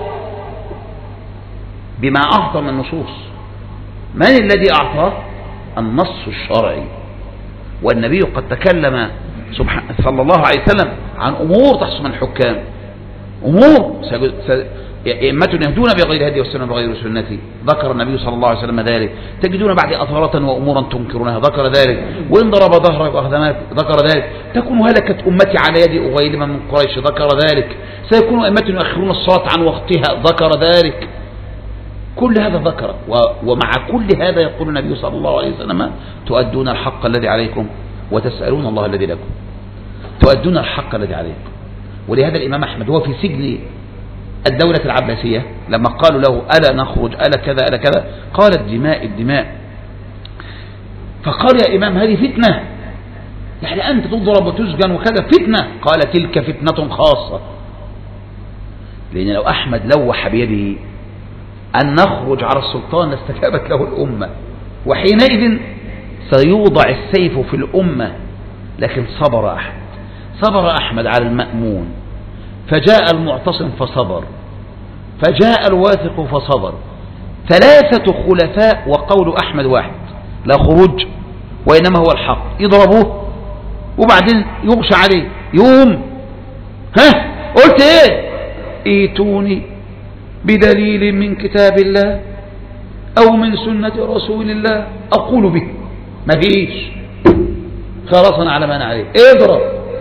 بما أعطى من النصوص. من الذي أعطاه؟ النص الشرعي. والنبي قد تكلم صلى الله عليه وسلم عن أمور تحصل الحكام، أمور أئمة يهدون بغير هدي والسنة بغير سنتي، ذكر النبي صلى الله عليه وسلم ذلك. تجدون بعد أثارة وأمورا تنكرونها، ذكر ذلك. وإن ضرب ظهرك وأخذناك، ذكر ذلك. تكون هلكت أمتي على يد أغيلم من قريش، ذكر ذلك. سيكون أئمة يؤخرون الصلاة عن وقتها، ذكر ذلك. كل هذا ذكر. ومع كل هذا يقول النبي صلى الله عليه وسلم: تؤدون الحق الذي عليكم وتسألون الله الذي لكم. تؤدون الحق الذي عليكم. ولهذا الإمام أحمد هو في سجن الدولة العباسية لما قالوا له: ألا نخرج، ألا كذا، ألا كذا، قال: الدماء. فقال: يا إمام هذه فتنة، يعني أنت تضرب وتسجن وكذا، فتنة. قال: تلك فتنة خاصة. لأن لو أحمد لوح بيده أن نخرج على السلطان لاستجابت له الأمة، وحينئذ سيوضع السيف في الأمة. لكن صبر أحمد على المأمون، فجاء المعتصم فصبر، فجاء الواثق فصبر. 3 خلفاء وقول أحمد واحد: لا خروج وإنما هو الحق. يضربوه وبعدين يغشى عليه، يوم قلت ايه؟ ايتوني بدليل من كتاب الله أو من سنة رسول الله أقول به. ما فيش، خلاص أنا على ما أنا عليه. اضرب،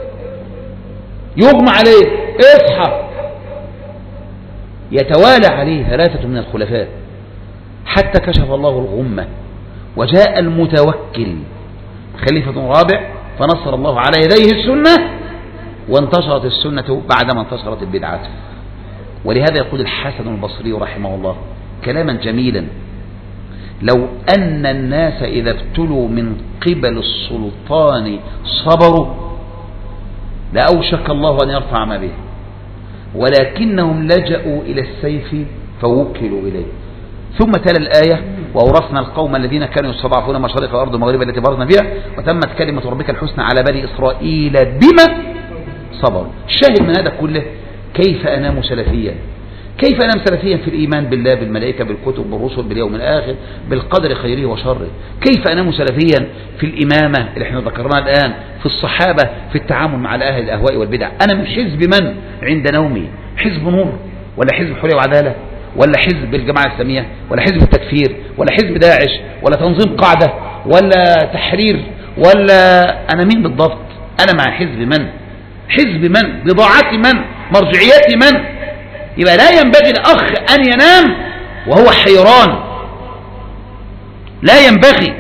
يغمى عليه، اصحى. يتوالى عليه 3 من الخلفاء حتى كشف الله الغمة وجاء المتوكل خليفة رابع، فنصر الله على يديه السنة وانتشرت السنة بعدما انتشرت البدعة. ولهذا يقول الحسن البصري رحمه الله كلاما جميلا: لو أن الناس إذا ابتلوا من قبل السلطان صبروا لأوشك الله أن يرفع ما به، ولكنهم لجأوا إلى السيف فوكلوا إليه. ثم تلا الآية: وأورثنا القوم الذين كانوا يستضعفون مشارق الأرض والمغارب التي باركنا فيها وتمت كلمة ربك الحسنى على بني إسرائيل بما صبروا. الشاهد من هذا كله كيف أنام سلفيا، كيف أنام سلفيا في الإيمان بالله، بالملائكة، بالكتب، بالرسل، باليوم الآخر، بالقدر خيره وشره. كيف أنام سلفيا في الإمامة اللي احنا ذكرناها الآن، في الصحابة، في التعامل مع أهل الأهواء والبدع. أنا من حزب من عند نومي؟ حزب نور، ولا حزب حرية وعدالة، ولا حزب الجماعة الإسلامية، ولا حزب التكفير، ولا حزب داعش، ولا تنظيم قاعدة، ولا تحرير، ولا أنا مين بالضبط؟ أنا مع حزب من؟ حزب من؟ بضاعة من؟ مرجعيات من؟ يبقى لا ينبغي الأخ أن ينام وهو حيران، لا ينبغي.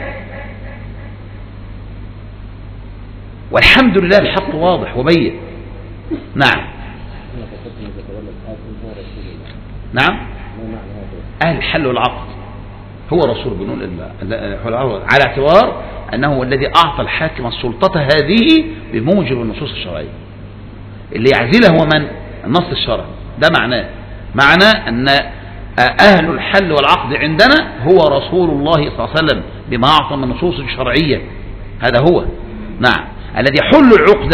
والحمد لله الحق واضح وبين. نعم نعم، أهل الحل والعقد هو رسول بنقول على اعتبار أنه الذي أعطى الحاكم السلطة هذه بموجب النصوص الشرعية. اللي يعزله هو من؟ النص الشرعي. ده معناه أن أهل الحل والعقد عندنا هو رسول الله صلى الله عليه وسلم بما أعطى من النصوص الشرعية. هذا هو نعم الذي يحل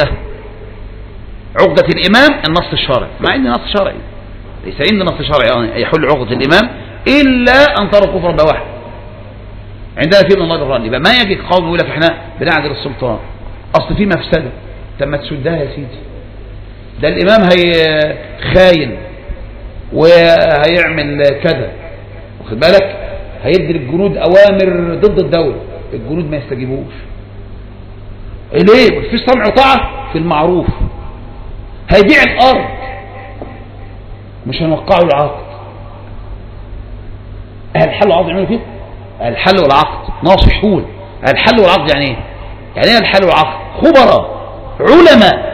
عقدة الإمام النص الشرعي، مع أن النص الشرعي ليس عند نص شرعي يحل عقدة الإمام إلا أن ترى كفرا بواحد. عندنا في من الله الرحمن. يبقى ما يجي قوم يقول لك احنا بنعدل السلطان، أصل في مفسدة. تم تسدها يا سيدي، ده الإمام هي خاين وهيعمل كذا، واخد بالك، هيدي الجنود أوامر ضد الدولة، الجنود ما يستجيبوش. ليه؟ في سمع وطاعة في المعروف. هيبيع الأرض، مش هنوقعوا العقد. أهل الحل والعقد يعملوا كده. أهل الحل والعقد ناصحون. أهل الحل والعقد يعني إيه؟ يعني إيه الحل والعقد؟ خبراء، علماء.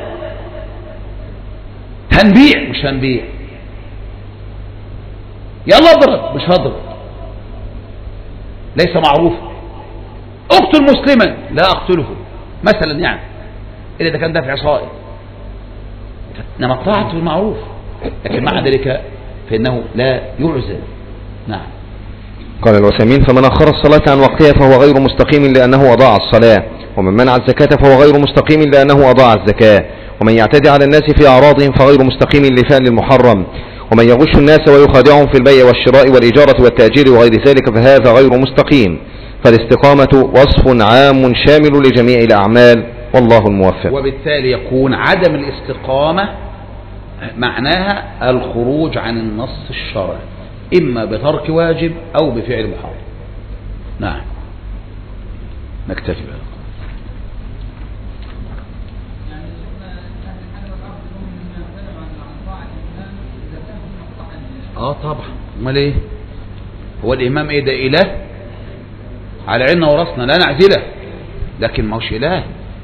هنبيع مش هنبيع، يلا اضرب مش هضرب، ليس معروفا. اقتل مسلما لا اقتله مثلا، يعني الا اذا كان دافع صائب. انما الطاعه بالمعروف، لكن مع ذلك فانه لا يعزل. نعم. قال العثيمين: فمن أخر الصلاة عن وقتها فهو غير مستقيم لأنه أضاع الصلاة، ومن منع الزكاة فهو غير مستقيم لأنه أضاع الزكاة، ومن يعتدي على الناس في أعراضهم فغير مستقيم لفعل المحرم، ومن يغش الناس ويخادعهم في البيع والشراء والإجارة والتأجير وغير ذلك فهذا غير مستقيم. فالاستقامة وصف عام شامل لجميع الأعمال، والله الموفق. وبالتالي يكون عدم الاستقامة معناها الخروج عن النص الشرعي، إما بترك واجب أو بفعل محرم. نعم. نكتفي بهذا. طبعا، امال ايه؟ هو الامام ايه؟ ده اله على عيننا وراسنا، لا نعزله، لكن ما هوش اله.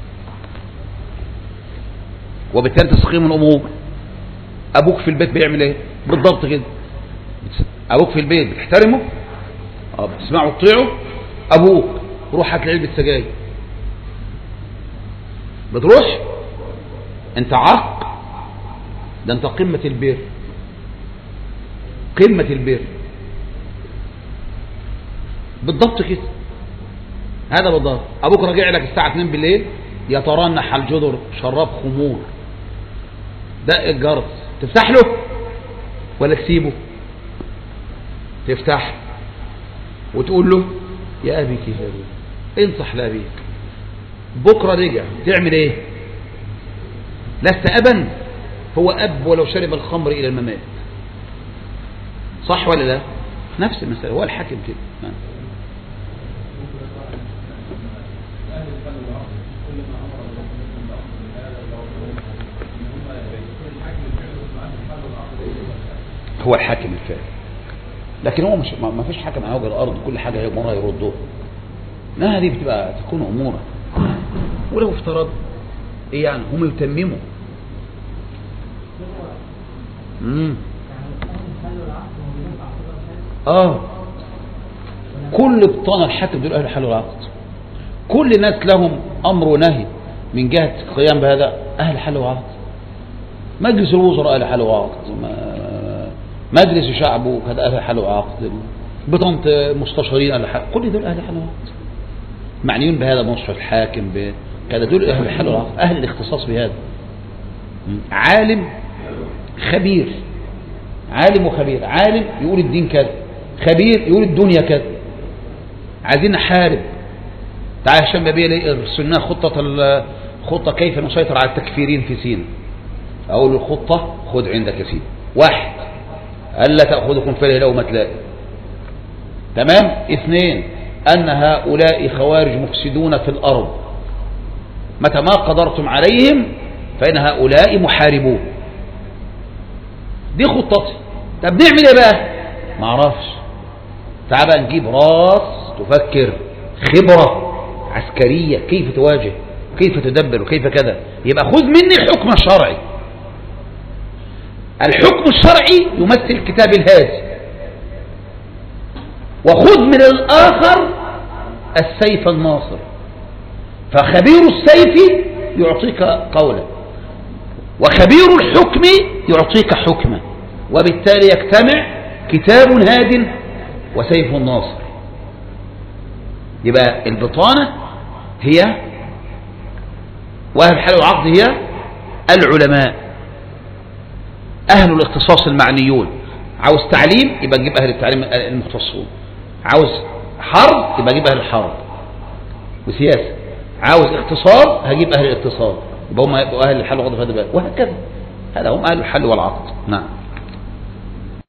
وبالتالي تستقيم الامور. ابوك في البيت بيعمل ايه؟ بالضبط كده. ابوك في البيت بتحترمه، بتسمعه وتطيعه. ابوك روح هات لي علبه سجاير، بتروح انت عق، ده انت قمه البر، قمة البر بالضبط كده. هذا بالضبط. ابوك راجع لك الساعة 2 بالليل يترنح على الجدر شراب خمور، دق الجرس، تفتح له ولا تسيبه؟ تفتح وتقول له يا ابي كيف ابي، انصح لابيك. بكرة رجع تعمل ايه؟ لست ابا، هو اب ولو شرب الخمر الى الممات. صح ولا لا؟ نفس المسألة، هو الحاكم كده. هو الحاكم الفعلي، لكن هو مش ما فيش حاكم على وجه الارض كل حاجه يامرها يردوها. لا، هذه بتبقى تكون امورا. ولو افترض ايه يعني هم يتمموا. كل بطانة الحاكم دول أهل الحل والعقد. كل الناس لهم أمر ونهي من جهة القيام بهذا أهل الحل والعقد. مجلس الوزراء أهل الحل والعقد، مجلس الشعب هذا أهل الحل والعقد، بطانة مستشارين أهل الحل، كل دول أهل الحل والعقد معنيون بهذا. مصحف الحاكم كذا، دول أهل الحل والعقد، أهل الاختصاص بهذا. عالم خبير، عالم وخبير. عالم يقول الدين كذا، خبير يقول الدنيا كذا. عايزين نحارب. تعال هشام بابيه رسلنا خطة كيف نسيطر على التكفيرين في سيناء. أقول له الخطة خد عندك يا سيدي. 1 ألا تأخذكم فيه لومة لائم. تمام. 2 أن هؤلاء خوارج مفسدون في الأرض، متى ما قدرتم عليهم فإن هؤلاء محاربون. دي خطتي. طب نعمل ايه بقى؟ ما اعرفش. تعال بقى نجيب راس تفكر، خبرة عسكرية، كيف تواجه، كيف تدبر، وكيف كذا. يبقى خذ مني الحكم الشرعي. الحكم الشرعي يمثل كتاب الهادي، وخذ من الآخر السيف الناصر. فخبير السيف يعطيك قولا، وخبير الحكم يعطيك حكما، وبالتالي يجتمع كتاب هاد وسيف ناصر. يبقى البطانة هي وأهل الحل والعقد هي العلماء أهل الاختصاص المعنيون. عاوز تعليم يبقى نجيب أهل التعليم المختصون، عاوز حرب يبقى نجيب أهل الحرب وسياسة، عاوز اقتصاد هجيب أهل الاقتصاد، يبقى هم أهل الحل والعقد، وهكذا. هذا هم أهل الحل والعقد. نعم.